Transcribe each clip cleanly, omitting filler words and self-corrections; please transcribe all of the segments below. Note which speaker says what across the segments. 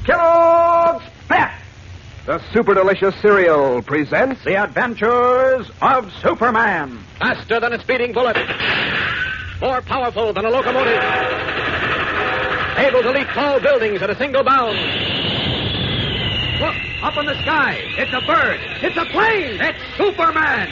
Speaker 1: Kellogg's Pep!
Speaker 2: The super delicious cereal presents
Speaker 1: The Adventures of Superman.
Speaker 3: Faster than a speeding bullet. More powerful than a locomotive. Able to leap tall buildings at a single bound.
Speaker 1: Look, up in the sky. It's a bird. It's a plane. It's Superman.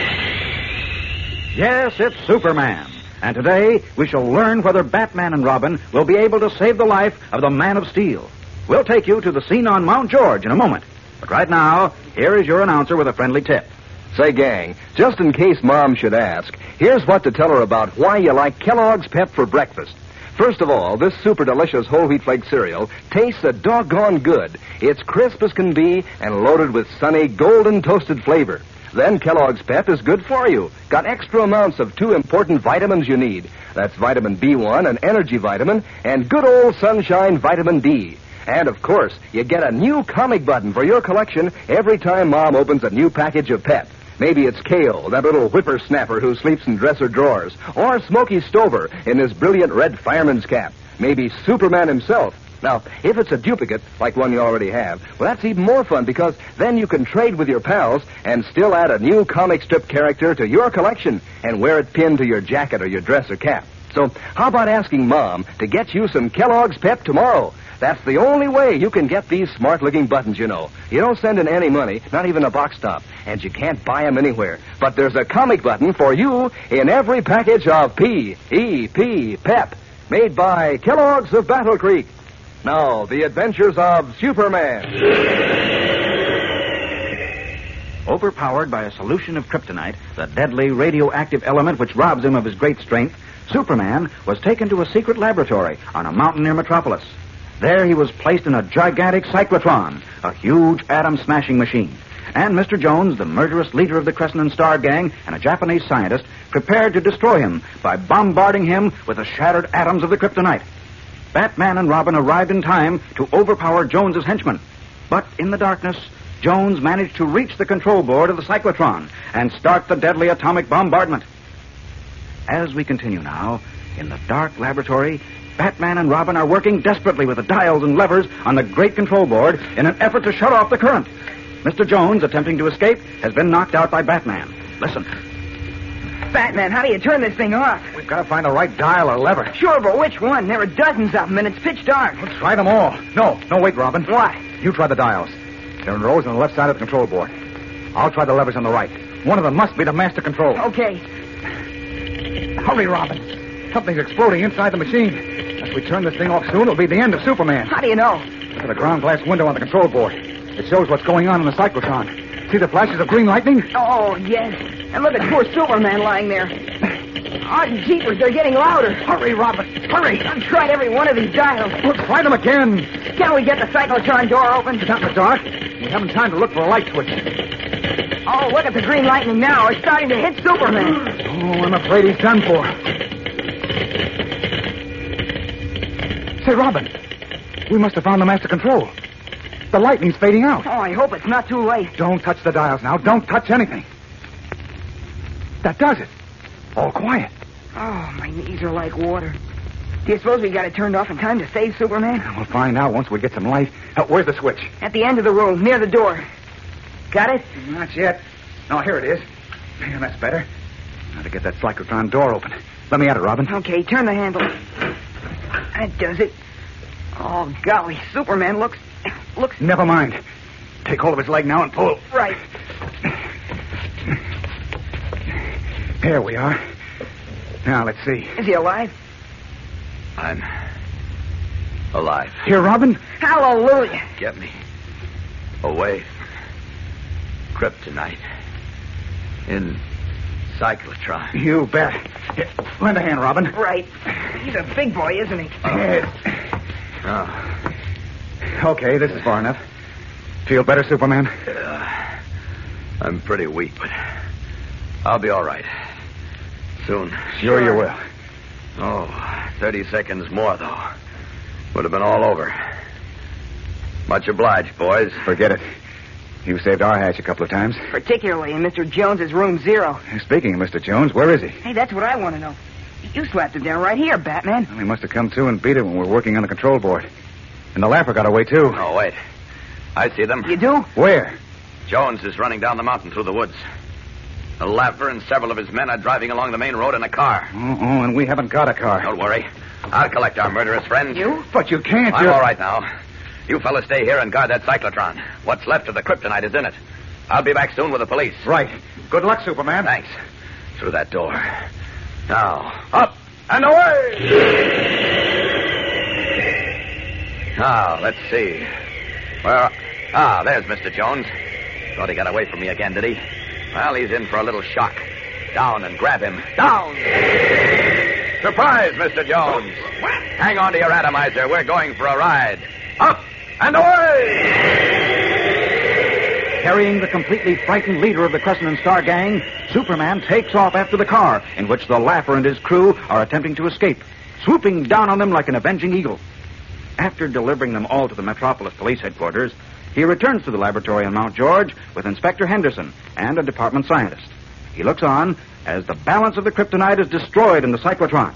Speaker 1: Yes, it's Superman. And today, we shall learn whether Batman and Robin will be able to save the life of the Man of Steel. We'll take you to the scene on Mount George in a moment. But right now, here is your announcer with a friendly tip.
Speaker 2: Say, gang, just in case Mom should ask, here's what to tell her about why you like Kellogg's Pep for breakfast. First of all, this super delicious whole wheat flake cereal tastes a doggone good. It's crisp as can be and loaded with sunny, golden toasted flavor. Then Kellogg's Pep is good for you. Got extra amounts of two important vitamins you need. That's vitamin B1, an energy vitamin, and good old sunshine vitamin D. And, of course, you get a new comic button for your collection every time Mom opens a new package of Pep. Maybe it's Kale, that little whippersnapper who sleeps in dresser drawers, or Smokey Stover in his brilliant red fireman's cap. Maybe Superman himself. Now, if it's a duplicate, like one you already have, well, that's even more fun because then you can trade with your pals and still add a new comic strip character to your collection and wear it pinned to your jacket or your dress or cap. So, how about asking Mom to get you some Kellogg's Pep tomorrow? That's the only way you can get these smart-looking buttons, you know. You don't send in any money, not even a box top, and you can't buy them anywhere. But there's a comic button for you in every package of P.E.P. Pep, made by Kellogg's of Battle Creek. Now, the adventures of Superman.
Speaker 1: Overpowered by a solution of kryptonite, the deadly radioactive element which robs him of his great strength, Superman was taken to a secret laboratory on a mountain near Metropolis. There he was placed in a gigantic cyclotron, a huge atom-smashing machine. And Mr. Jones, the murderous leader of the Crescent and Star Gang, and a Japanese scientist, prepared to destroy him by bombarding him with the shattered atoms of the kryptonite. Batman and Robin arrived in time to overpower Jones's henchmen. But in the darkness, Jones managed to reach the control board of the cyclotron and start the deadly atomic bombardment. As we continue now, in the dark laboratory, Batman and Robin are working desperately with the dials and levers on the great control board in an effort to shut off the current. Mr. Jones, attempting to escape, has been knocked out by Batman. Listen.
Speaker 4: Batman, how do you turn this thing off?
Speaker 1: We've got to find the right dial or lever.
Speaker 4: Sure, but which one? There are dozens of them, and it's pitch dark.
Speaker 1: Let's try them all. No, wait, Robin.
Speaker 4: What?
Speaker 1: You try the dials. They're in rows on the left side of the control board. I'll try the levers on the right. One of them must be the master control.
Speaker 4: Okay.
Speaker 1: Hurry, Robin. Something's exploding inside the machine. If we turn this thing off soon, it'll be the end of Superman.
Speaker 4: How do you know?
Speaker 1: Look at the ground glass window on the control board. It shows what's going on in the cyclotron. See the flashes of green lightning?
Speaker 4: Oh, yes. And look at poor Superman lying there. Oh, jeepers, they're getting louder.
Speaker 1: Hurry, Robin. Hurry.
Speaker 4: I've tried every one of these dials.
Speaker 1: We'll try them again.
Speaker 4: Can't we get the cyclotron door open?
Speaker 1: It's not in the dark. We haven't time to look for a light switch.
Speaker 4: Oh, look at the green lightning now. It's starting to hit Superman.
Speaker 1: Oh, I'm afraid he's done for. Say, Robin, we must have found the master control. The lightning's fading out.
Speaker 4: Oh, I hope it's not too late.
Speaker 1: Don't touch the dials now. Don't touch anything. That does it. All quiet.
Speaker 4: Oh, my knees are like water. Do you suppose we got it turned off in time to save Superman?
Speaker 1: We'll find out once we get some light. Where's the switch?
Speaker 4: At the end of the room, near the door. Got it?
Speaker 1: Not yet. No, here it is. Yeah, that's better. Now to get that cyclotron door open. Let me at it, Robin.
Speaker 4: Okay, turn the handle. That does it. Oh, golly, Superman looks...
Speaker 1: Never mind. Take hold of his leg now and pull.
Speaker 4: Right.
Speaker 1: There we are. Now, let's see.
Speaker 4: Is he alive?
Speaker 3: I'm alive.
Speaker 1: Here, Robin?
Speaker 4: Hallelujah.
Speaker 3: Get me away from kryptonite in cyclotron.
Speaker 1: You bet. Here, lend a hand, Robin.
Speaker 4: Right. He's a big boy, isn't he?
Speaker 3: Oh.
Speaker 1: Okay, this is far enough. Feel better, Superman?
Speaker 3: I'm pretty weak, but I'll be all right. Soon.
Speaker 1: Sure you will.
Speaker 3: Oh, 30 seconds more, though. Would have been all over. Much obliged, boys.
Speaker 1: Forget it. You saved our hatch a couple of times.
Speaker 4: Particularly in Mr. Jones's room 0.
Speaker 1: Speaking of Mr. Jones, where is he?
Speaker 4: Hey, that's what I want to know. You slapped him down right here, Batman.
Speaker 1: Well, he must have come to and beat it when we were working on the control board. And the Lapper got away, too.
Speaker 5: Oh, wait. I see them.
Speaker 4: You do?
Speaker 1: Where?
Speaker 5: Jones is running down the mountain through the woods. The Lapper and several of his men are driving along the main road in a car.
Speaker 1: Oh, and we haven't got a car.
Speaker 5: Don't worry. I'll collect our murderous friends.
Speaker 4: You?
Speaker 1: But you can't.
Speaker 5: I'm all right now. You fellas stay here and guard that cyclotron. What's left of the kryptonite is in it. I'll be back soon with the police.
Speaker 1: Right. Good luck, Superman.
Speaker 5: Thanks. Through that door. Now, up and away! Now, let's see. There's Mr. Jones. Thought he got away from me again, did he? Well, he's in for a little shock. Down and grab him. Down! Surprise, Mr. Jones. Hang on to your atomizer. We're going for a ride. Up and away!
Speaker 1: Carrying the completely frightened leader of the Crescent and Star gang, Superman takes off after the car, in which the Lapper and his crew are attempting to escape, swooping down on them like an avenging eagle. After delivering them all to the Metropolis Police Headquarters, he returns to the laboratory on Mount George with Inspector Henderson and a department scientist. He looks on as the balance of the kryptonite is destroyed in the cyclotron.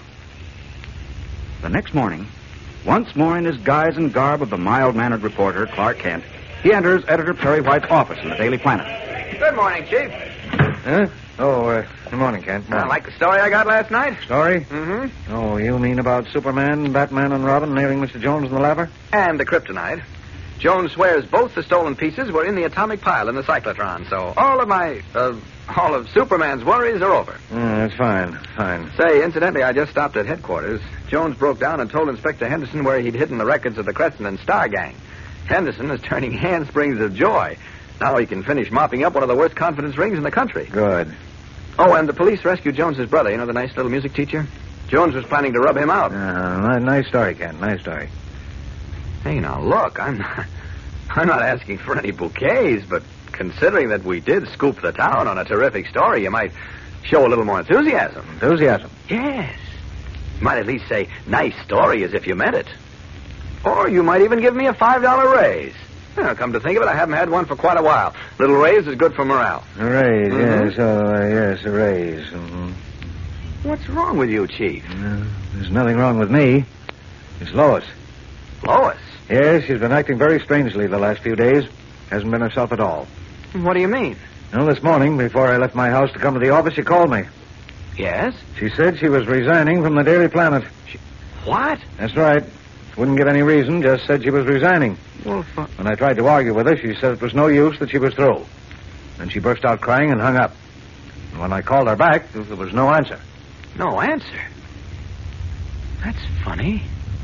Speaker 1: The next morning, once more in his guise and garb of the mild-mannered reporter, Clark Kent, he enters Editor Perry White's office in the Daily Planet.
Speaker 5: Good morning, Chief.
Speaker 2: Huh? Oh, good morning, Kent.
Speaker 5: Like the story I got last night?
Speaker 2: Story?
Speaker 5: Mm-hmm.
Speaker 2: Oh, you mean about Superman, Batman, and Robin nailing Mr. Jones in the Lapper?
Speaker 5: And the kryptonite. Jones swears both the stolen pieces were in the atomic pile in the cyclotron, so all of Superman's worries are over.
Speaker 2: That's fine.
Speaker 5: Say, incidentally, I just stopped at headquarters. Jones broke down and told Inspector Henderson where he'd hidden the records of the Crescent and Star gang. Henderson is turning handsprings of joy. Now he can finish mopping up one of the worst confidence rings in the country.
Speaker 2: Good.
Speaker 5: Oh, and the police rescued Jones's brother, the nice little music teacher. Jones was planning to rub him out.
Speaker 2: Nice story, Kent. Nice story.
Speaker 5: Hey, now, look, I'm not asking for any bouquets, but considering that we did scoop the town on a terrific story, you might show a little more enthusiasm.
Speaker 2: Enthusiasm?
Speaker 5: Yes. You might at least say, nice story, as if you meant it. Or you might even give me a $5 raise. Well, come to think of it, I haven't had one for quite a while. Little raise is good for morale.
Speaker 2: A raise,
Speaker 5: Mhm.
Speaker 2: yes, a raise. Mm-hmm.
Speaker 5: What's wrong with you, Chief?
Speaker 2: There's nothing wrong with me. It's Lois.
Speaker 5: Lois?
Speaker 2: Yes, she's been acting very strangely the last few days. Hasn't been herself at all.
Speaker 5: What do you mean?
Speaker 2: Well, this morning, before I left my house to come to the office, she called me.
Speaker 5: Yes?
Speaker 2: She said she was resigning from the Daily Planet.
Speaker 5: What?
Speaker 2: That's right. Wouldn't give any reason, just said she was resigning.
Speaker 5: Well,
Speaker 2: When I tried to argue with her, she said it was no use, that she was through. Then she burst out crying and hung up. And when I called her back, there was no answer.
Speaker 5: no answer. That's funny.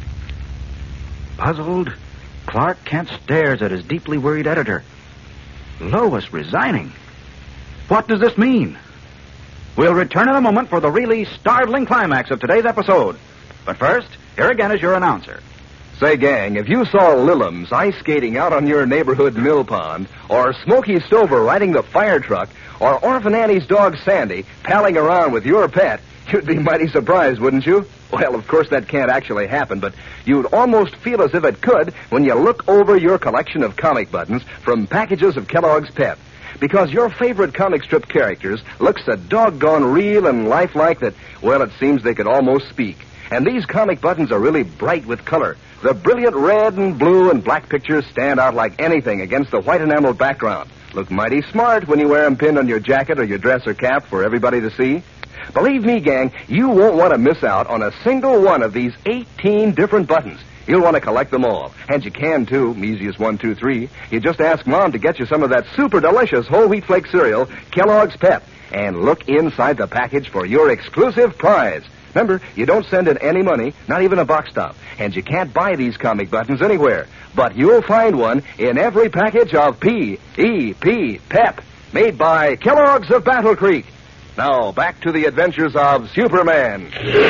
Speaker 1: Puzzled, Clark Kent stares at his deeply worried editor. Lois resigning? What does this mean? We'll return in a moment for the really startling climax of today's episode. But first, here again is your announcer.
Speaker 2: Say, gang, if you saw Lillums ice skating out on your neighborhood mill pond, or Smokey Stover riding the fire truck, or Orphan Annie's dog Sandy palling around with your pet, you'd be mighty surprised, wouldn't you? Well, of course that can't actually happen, but you'd almost feel as if it could when you look over your collection of comic buttons from packages of Kellogg's Pep. Because your favorite comic strip characters look so doggone real and lifelike that, well, it seems they could almost speak. And these comic buttons are really bright with color. The brilliant red and blue and black pictures stand out like anything against the white enameled background. Look mighty smart when you wear them pinned on your jacket or your dress or cap for everybody to see. Believe me, gang, you won't want to miss out on a single one of these 18 different buttons. You'll want to collect them all. And you can, too. Easy as 1, 2, 3. You just ask Mom to get you some of that super delicious whole wheat flake cereal, Kellogg's Pep. And look inside the package for your exclusive prize. Remember, you don't send in any money, not even a box stop. And you can't buy these comic buttons anywhere. But you'll find one in every package of P.E.P. Pep, made by Kellogg's of Battle Creek. Now, back to the adventures of Superman.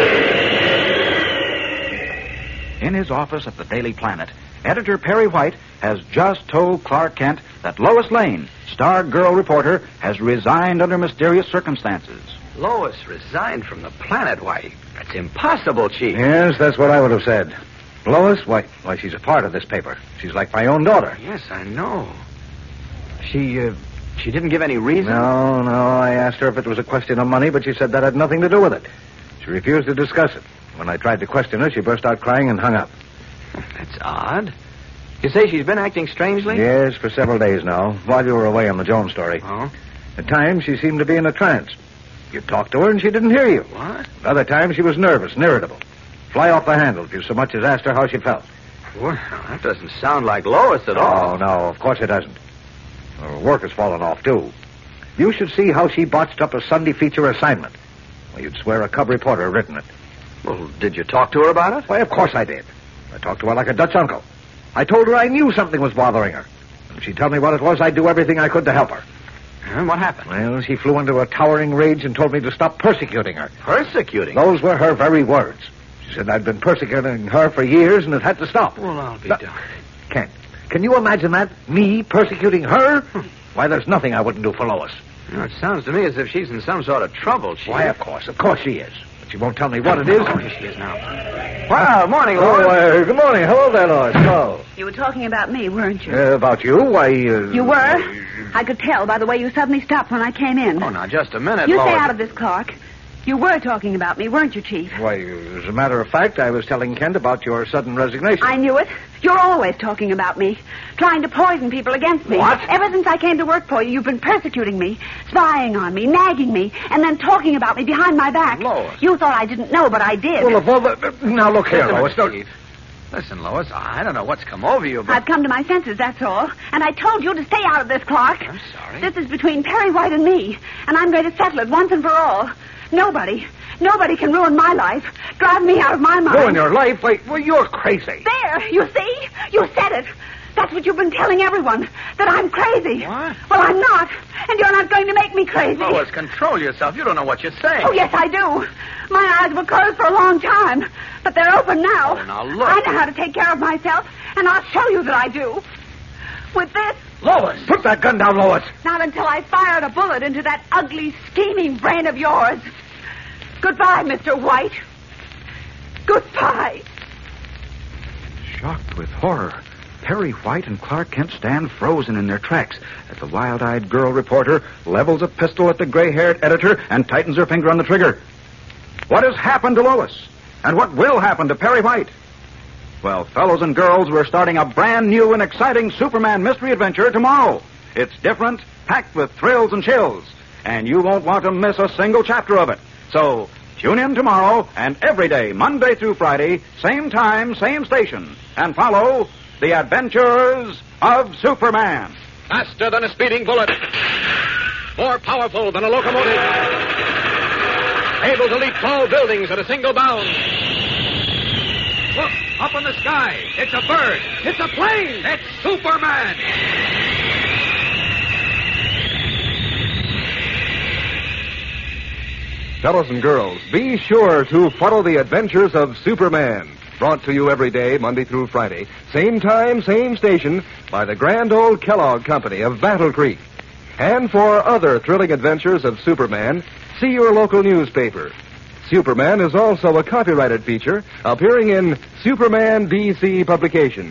Speaker 1: In his office at the Daily Planet, Editor Perry White has just told Clark Kent that Lois Lane, Star Girl reporter, has resigned under mysterious circumstances.
Speaker 5: Lois resigned from the Planet? Why, that's impossible, Chief.
Speaker 2: Yes, that's what I would have said. Lois, why, she's a part of this paper. She's like my own daughter.
Speaker 5: Yes, I know. She didn't give any reason?
Speaker 2: No, I asked her if it was a question of money, but she said that had nothing to do with it. She refused to discuss it. When I tried to question her, she burst out crying and hung up.
Speaker 5: That's odd.
Speaker 3: You say she's been acting strangely?
Speaker 6: Yes, for several days now, while you were away on the Jones story.
Speaker 3: Oh?
Speaker 6: At times, she seemed to be in a trance. You talked to her and she didn't hear you.
Speaker 3: What?
Speaker 6: At other times, she was nervous and irritable. Fly off the handle if you so much as asked her how she felt.
Speaker 3: Well, that doesn't sound like Lois at all.
Speaker 6: Oh, no, of course it doesn't. Her work has fallen off, too. You should see how she botched up a Sunday feature assignment. Well, you'd swear a cub reporter had written it.
Speaker 3: Well, did you talk to her about it?
Speaker 6: Why, of course I did. I talked to her like a Dutch uncle. I told her I knew something was bothering her. If she'd tell me what it was, I'd do everything I could to help her.
Speaker 3: And what happened?
Speaker 6: Well, she flew into a towering rage and told me to stop persecuting her.
Speaker 3: Persecuting?
Speaker 6: Those were her very words. She said I'd been persecuting her for years and it had to stop.
Speaker 3: Well, I'll be darned.
Speaker 6: Ken, can you imagine that? Me persecuting her? Why, there's nothing I wouldn't do for Lois.
Speaker 3: You know, it sounds to me as if she's in some sort of trouble.
Speaker 6: Why, of course she is. But she won't tell me what it is.
Speaker 3: Oh, here she is now. Well, morning, Lois.
Speaker 6: Good morning. Hello there, Lois. Hello.
Speaker 4: You were talking about me, weren't you?
Speaker 6: About you? Why,
Speaker 4: You were? I could tell by the way you suddenly stopped when I came in.
Speaker 3: Oh, now, just a minute,
Speaker 4: You
Speaker 3: Lois.
Speaker 4: stay out of this, Clark. You were talking about me, weren't you, Chief?
Speaker 6: Why, as a matter of fact, I was telling Kent about your sudden resignation.
Speaker 4: I knew it. You're always talking about me, trying to poison people against me.
Speaker 3: What?
Speaker 4: Ever since I came to work for you, you've been persecuting me, spying on me, nagging me, and then talking about me behind my back.
Speaker 3: Lois.
Speaker 4: You thought I didn't know, but I did.
Speaker 6: Well, of all the... Now, look here,
Speaker 3: Just a minute,
Speaker 6: Lois. Don't...
Speaker 3: Steve. Listen, Lois, I don't know what's come over you, but...
Speaker 4: I've come to my senses, that's all. And I told you to stay out of this, Clark.
Speaker 3: I'm sorry.
Speaker 4: This is between Perry White and me, and I'm going to settle it once and for all. Nobody can ruin my life, drive me out of my mind.
Speaker 6: Ruin your life? Well, you're crazy.
Speaker 4: There, you see? You said it. That's what you've been telling everyone, that I'm crazy.
Speaker 3: What?
Speaker 4: Well, I'm not, and you're not going to make me crazy.
Speaker 3: Lois, control yourself. You don't know what you're saying.
Speaker 4: Oh, yes, I do. My eyes were closed for a long time, but they're open now.
Speaker 3: Oh, now look.
Speaker 4: I know how to take care of myself, and I'll show you that I do. With this,
Speaker 3: Lois!
Speaker 6: Put that gun down, Lois.
Speaker 4: not until I fired a bullet into that ugly, scheming brain of yours. Goodbye, Mr. White. Goodbye.
Speaker 1: Shocked with horror, Perry White and Clark Kent stand frozen in their tracks as the wild-eyed girl reporter levels a pistol at the gray-haired editor and tightens her finger on the trigger. What has happened to Lois? And what will happen to Perry White? Well, fellows and girls, we're starting a brand new and exciting Superman mystery adventure tomorrow. It's different, packed with thrills and chills, and you won't want to miss a single chapter of it. So, tune in tomorrow and every day, Monday through Friday, same time, same station, and follow The Adventures of Superman.
Speaker 3: Faster than a speeding bullet. More powerful than a locomotive. Able to leap tall buildings at a single bound. Look, up in the sky. It's a bird. It's a plane. It's Superman.
Speaker 2: Fellows and girls, be sure to follow the adventures of Superman. Brought to you every day, Monday through Friday. Same time, same station, by the grand old Kellogg Company of Battle Creek. And for other thrilling adventures of Superman, see your local newspaper. Superman is also a copyrighted feature appearing in Superman DC Publications.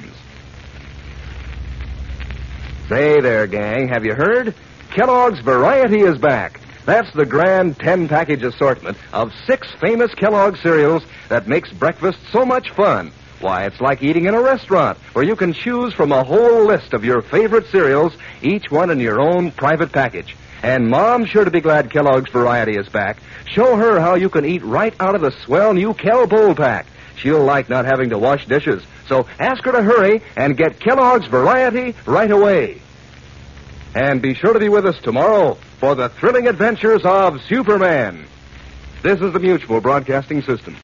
Speaker 2: Say there, gang, have you heard? Kellogg's Variety is back. That's the grand 10-package assortment of 6 famous Kellogg cereals that makes breakfast so much fun. Why, it's like eating in a restaurant where you can choose from a whole list of your favorite cereals, each one in your own private package. And Mom's sure to be glad Kellogg's Variety is back. Show her how you can eat right out of the swell new Kell Bowl Pack. She'll like not having to wash dishes. So ask her to hurry and get Kellogg's Variety right away. And be sure to be with us tomorrow for the thrilling adventures of Superman. This is the Mutual Broadcasting System.